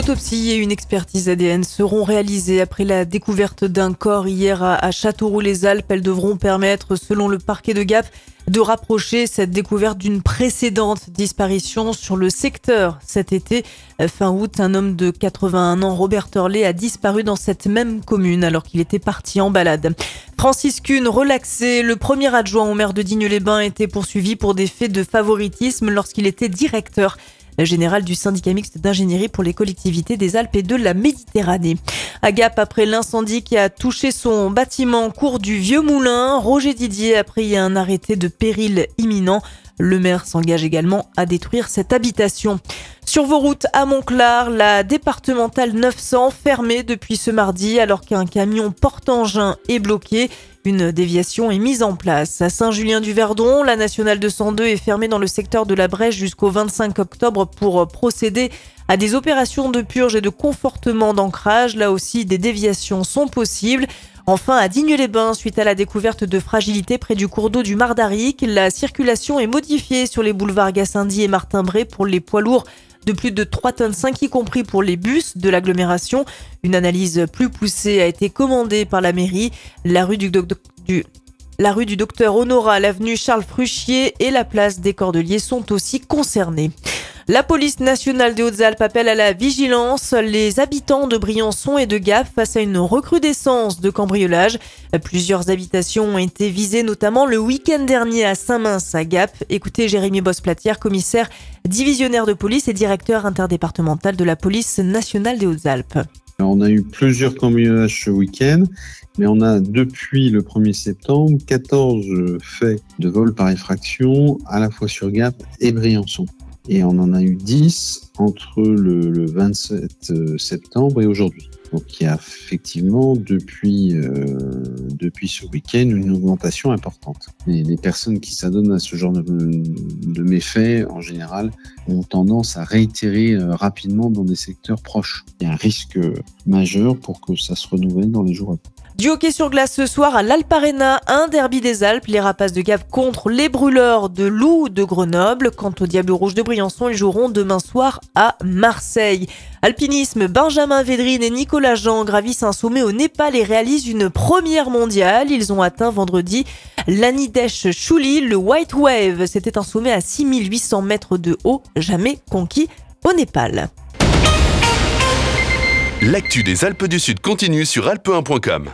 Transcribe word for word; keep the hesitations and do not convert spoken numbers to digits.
Une autopsie et une expertise A D N seront réalisées après la découverte d'un corps hier à Châteauroux-les-Alpes. Elles devront permettre, selon le parquet de Gap, de rapprocher cette découverte d'une précédente disparition sur le secteur. Cet été, fin août, un homme de quatre-vingt-un ans, Robert Hurley, a disparu dans cette même commune alors qu'il était parti en balade. Francis Kuhn, relaxé, le premier adjoint au maire de Digne-les-Bains, était poursuivi pour des faits de favoritisme lorsqu'il était directeur général du syndicat mixte d'ingénierie pour les collectivités des Alpes et de la Méditerranée. À Gap, après l'incendie qui a touché son bâtiment cours du Vieux Moulin, Roger Didier a pris un arrêté de péril imminent. Le maire s'engage également à détruire cette habitation. Sur vos routes à Montclar, la départementale neuf cents fermée depuis ce mardi alors qu'un camion porte-engin est bloqué. Une déviation est mise en place. À Saint-Julien-du-Verdon, la nationale deux cent deux est fermée dans le secteur de la Brèche jusqu'au vingt-cinq octobre pour procéder à des opérations de purge et de confortement d'ancrage. Là aussi, des déviations sont possibles. Enfin, à Digne-les-Bains, suite à la découverte de fragilité près du cours d'eau du Mardaric, la circulation est modifiée sur les boulevards Gassendi et Martin-Bray pour les poids lourds de plus de trois tonnes cinq, y compris pour les bus de l'agglomération. Une analyse plus poussée a été commandée par la mairie. La rue du, doc- du, la rue du Docteur Honorat, l'avenue Charles Fruchier et la place des Cordeliers sont aussi concernées. La police nationale des Hautes-Alpes appelle à la vigilance les habitants de Briançon et de Gap face à une recrudescence de cambriolage. Plusieurs habitations ont été visées, notamment le week-end dernier à Saint-Mince à Gap. Écoutez Jérémy Bosse-Platière, commissaire divisionnaire de police et directeur interdépartemental de la police nationale des Hautes-Alpes. On a eu plusieurs cambriolages ce week-end, mais on a depuis le premier septembre quatorze faits de vol par effraction à la fois sur Gap et Briançon. Et on en a eu dix entre le, le vingt-sept septembre et aujourd'hui. Donc il y a effectivement depuis, euh, depuis ce week-end une augmentation importante. Et les personnes qui s'adonnent à ce genre de, de méfaits, en général, ont tendance à réitérer euh, rapidement dans des secteurs proches. Il y a un risque majeur pour que ça se renouvelle dans les jours à venir. Du hockey sur glace ce soir à l'Alparena, un derby des Alpes, les Rapaces de Gap contre les Brûleurs de Loup de Grenoble. Quant aux Diables Rouges de Briançon, ils joueront demain soir à Marseille. Alpinisme, Benjamin Védrine et Nicolas Jean gravissent un sommet au Népal et réalisent une première mondiale. Ils ont atteint vendredi l'Anidesh Chouli, le White Wave. C'était un sommet à six mille huit cents mètres de haut, jamais conquis au Népal. L'actu des Alpes du Sud continue sur alpe un point com.